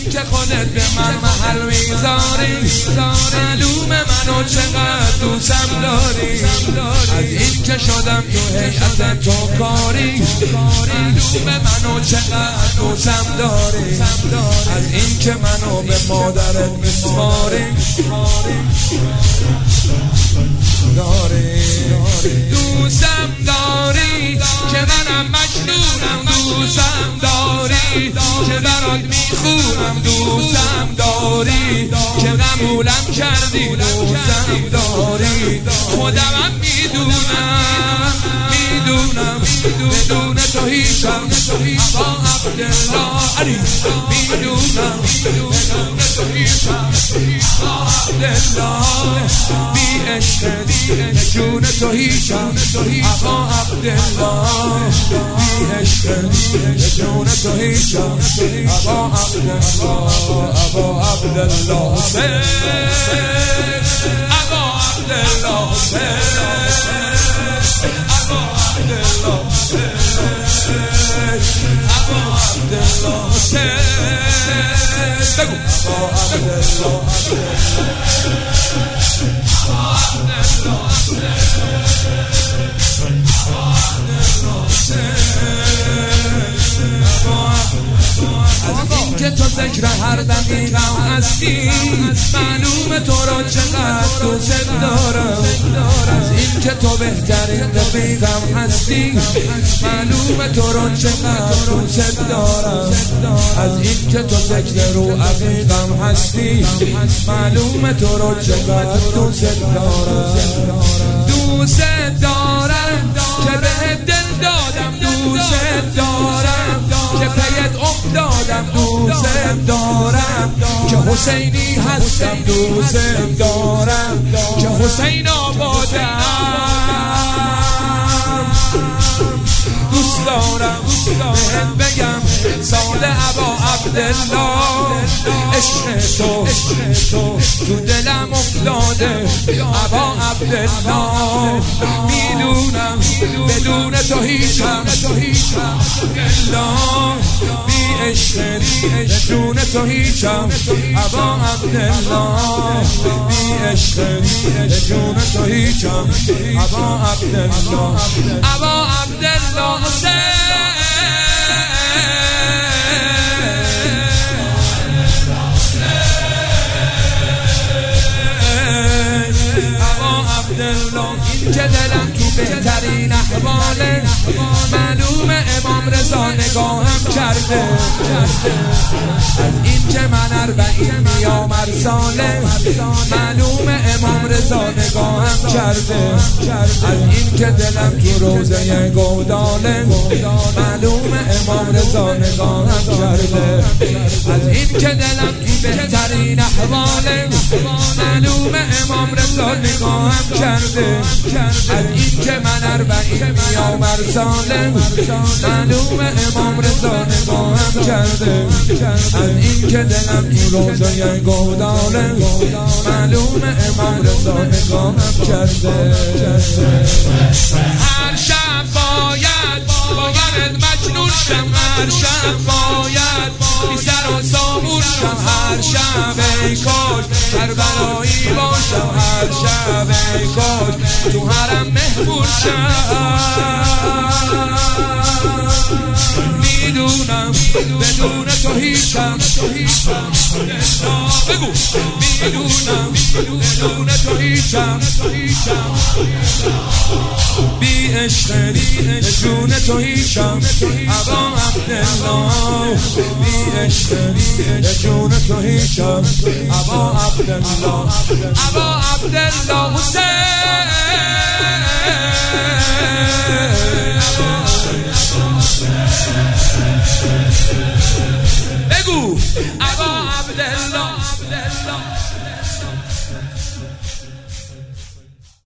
این که خودت به من محل میذاری، معلومه منو چقدر دوستم داری. از این که شدم تو هیئت تو کاری، معلومه منو چقدر دوستم داری. از این که منو به مادرت میسپاری، دوستم داری که منم مجنونم، دوستم داری که برات میخونم، دوستم داری که قبولم کردی، دوستم داری. خودمم میدونم بدون تو هیچم با عبدالله علی، میدونم بدون تو هیچم با عبدالله، بی عشق جون تو هیچم با عبدالله، بی عشق جون تو هیچم با عبدالله، ابا عبدالله حسین، ابا عبدالله حسین، ابا عبدالله حسین، ابا عبدالله حسین، بگو ابا عبدالله از این که تو ذکر هر دقیقم هستی، معلومه تو را چقدر دوست دارم. از این که تو بهترین رفیقم هستی، معلومه تو را چقدر دوست دارم. از این که تو ذکر رو عقیقم هستی، معلومه تو را چقدر دوست دارم. دوست دارم که به دل دادم، دوست دارم که پیت افتادم، دوست دارم که حسینی هستم، دوست دارم که حسین آبادم، دوست دارم بهت بگم سال ابا عبدالله، عشق تو دلم افتاده ابا عبدالله، میدونم بدون تو هیچم بی عشق جون تو هیچم ابا عبدالله، بی عشق جون تو هیچم ابا عبدالله، ابا عبدالله حسین، ابا عبدالله. این که دلم تو بهترین احواله، معلومه امام رضا نگاهم کرده. از این که من 40 میامر ساله، معلومه امام رضا نگاهم کرده. از این که دلم تو روزه گوداله، معلومه امام رضا نگاهم کرده. از این که دلم تو بهترین احواله، معلومه امام رضا نگاهم کرده. از این که من 40 میامر ساله، معلومه امام رضا نگاهم کرده. از این که دلم تو روزه گوداله، معلومه امام رضا نگاهم کرده. هر شب باید مجنون شم، هر شب باید بی سر و سامون شم، هر شب ای کاش کربلایی باشم، هر شب ای کاش تو حرم مهمون شم. میدونم بدون تو هیچم بگو، میدونم بدون تو هیچم بی عشق جون تو هیچم ابا عبدالله، بی عشق جون تو هیچم ابا عبدالله، ابا عبدالله حسین.